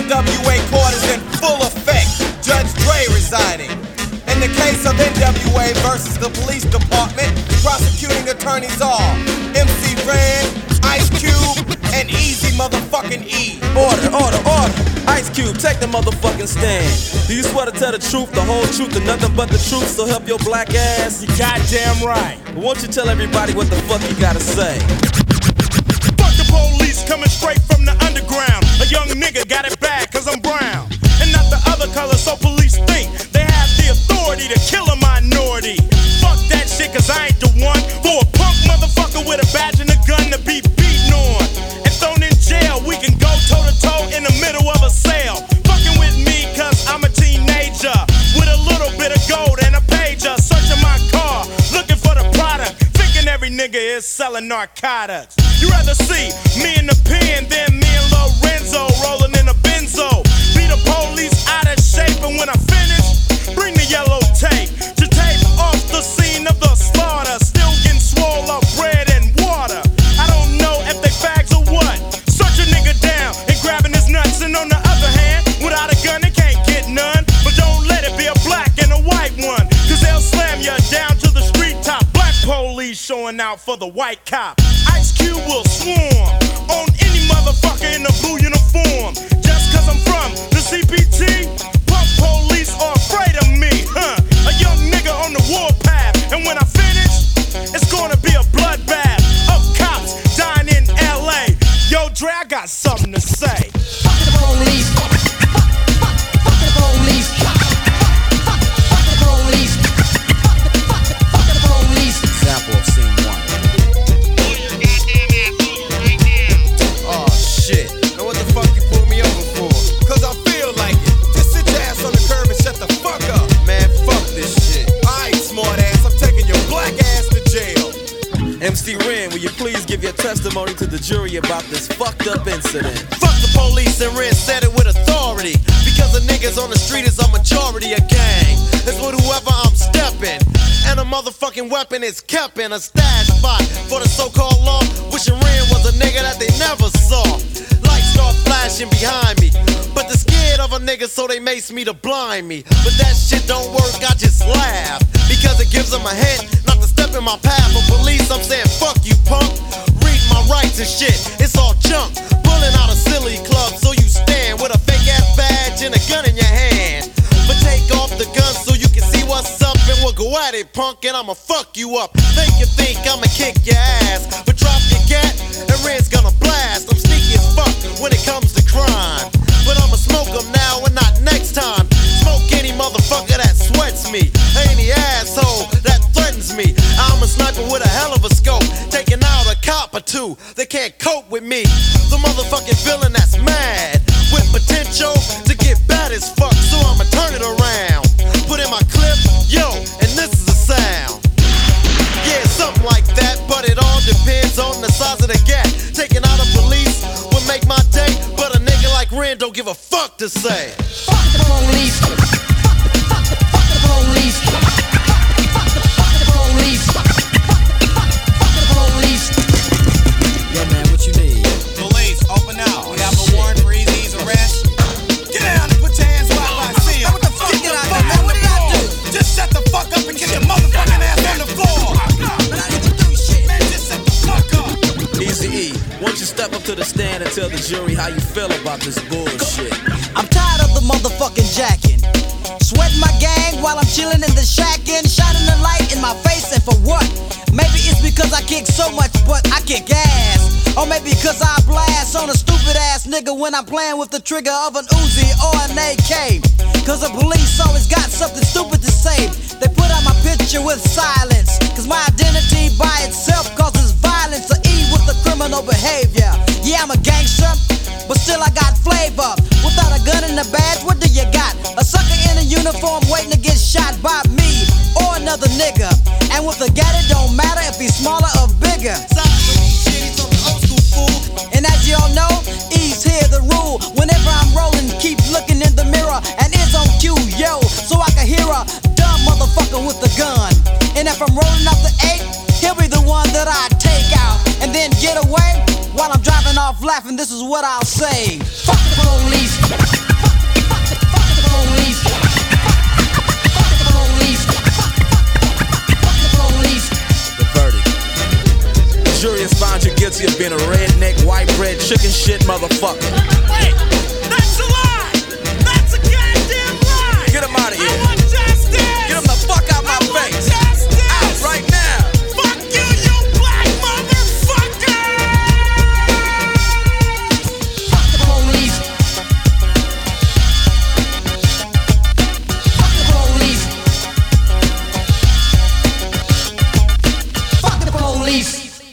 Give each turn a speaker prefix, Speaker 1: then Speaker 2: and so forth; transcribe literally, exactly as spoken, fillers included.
Speaker 1: W A court is in full effect. Judge Dre residing. In the case of N W A versus the police department, prosecuting attorneys are M C Ren, Ice Cube, and Easy motherfucking E.
Speaker 2: Order, order, order. Ice Cube, take the motherfucking stand. Do you swear to tell the truth, the whole truth, and nothing but the truth, so help your black ass?
Speaker 3: You goddamn right.
Speaker 2: But won't you tell everybody what the fuck you gotta say?
Speaker 3: Fuck the police coming straight from the underground. A young nigga got it bad cause I'm brown. And not the other color, so police think they have the authority to kill a minority. Fuck that shit cause I ain't the one for a punk motherfucker with a badge and a gun to be beaten on and thrown in jail. We can go toe to toe in the middle of a sale. Fucking with me cause I'm a teenager with a little bit of gold and a pager. Searching my car, looking for the product, thinking every nigga is selling narcotics. You rather see me in the pen than me and Lorenzo rolling in a benzo. Be the police out of shape, and when I finish, bring the yellow tape to tape off the scene of the slaughter. Still getting swole up bread and water. I don't know if they fags or what. Search a nigga down and grabbing his nuts, and on the other hand, without a gun they can't get none. But don't let it be a black and a white one, cause they'll slam you down to the street top. Black police showing out for the white cop. Ice Cube will swarm on any motherfucker in a blue uniform. Just cause I'm from the C P T, punk police are afraid of me, huh? A young nigga on the warpath, and when I finish, it's gonna be a bloodbath of cops dying in L A. Yo, Dre, I got something to say.
Speaker 4: Fuck the police. Fuck, fuck, fuck, fuck the police. Fuck, fuck, fuck the police. Fuck, fuck, fuck the police.
Speaker 2: Example of scene one.
Speaker 1: Oh shit. Now what the fuck you pull me over for? Cause I feel like it. Just sit your ass on the curb and shut the fuck up. Man, fuck this shit. Alright, smart ass, I'm taking your black ass to jail.
Speaker 2: M C Ren, will you please give your testimony to the jury about this fucked up incident?
Speaker 5: Fuck the police, and Ren said it with authority. Because the niggas on the street is a majority of gang. It's with whoever I'm stepping. And a motherfucking weapon is kept in a stash spot for the so-called law. Wishing Ren was a nigga that they never saw. Lights start flashing behind me, but they're scared of a nigga, so they mace me to blind me. But that shit don't work, I just laugh, because it gives them a hint not to step in my path. For police, I'm saying fuck you, punk. Read my rights and shit, it's all junk. Pulling out a silly club, so you stand with a fake ass badge and a gun in your hand. But take off the gun so you can see what's up, and we'll go at it, punk, and I'ma fuck you up. Make you think I'ma kick your ass, but drop your gat, and Red's gonna blast. I'm sneaky as fuck when it comes to crime, but I'ma smoke them now and not next time. Smoke any motherfucker that sweats me, any asshole that threatens me. I'm a sniper with a hell of a scope, taking out a cop or two. They can't cope with me. The motherfucking villain that's mad, with potential to get bad as fuck. So I'ma turn it around, put in my clip, yo, and this is the sound. Yeah, something like that, but it all depends on the size of the gap. Taking out a police would make my day, but a nigga like Ren don't give a fuck to say.
Speaker 4: Fuck the police. Fuck, fuck, fuck the police. Fuck, fuck, fuck the police. Fuck, fuck, fuck the police.
Speaker 2: Yeah, man, what you need?
Speaker 1: Police, open out. We have a warrant for Easy's arrest. Get down and put your hands where I see him. What the fuck? Get out there, man. What did I do? Just shut the fuck up and get your motherfucking ass on the floor. But I didn't do shit. Man, just shut the fuck up.
Speaker 2: Easy E, won't you step up to the stand and tell the jury how you feel about this bullshit?
Speaker 4: I'm tired of the motherfucking jacking. Sweating my gang while I'm chilling in the shack and shining the light in my face, and for what? Maybe it's because I kick so much, but I kick ass. Or maybe because I blast on a stupid ass nigga when I'm playing with the trigger of an Uzi or an A K. Cause the police always got something stupid to say. They put out my picture with silence, cause my identity by itself causes violence. Or E with the criminal behavior. Yeah, I'm a gangster, but still I got flavor. Without a gun and a badge, what do you got? A sucker in a uniform waiting to get shot by me or another nigga. And with a gat, it don't matter if he's smaller or bigger. And as y'all know, E's here the rule. Whenever I'm rolling, keep looking in the mirror, and it's on cue, yo, so I can hear a dumb motherfucker with a gun. And if I'm rolling up the eight, he'll be the one that I take out and then get away. While I'm driving off laughing, this is what I'll say. Fuck the police.
Speaker 2: chicken shit motherfucker.
Speaker 3: Wait,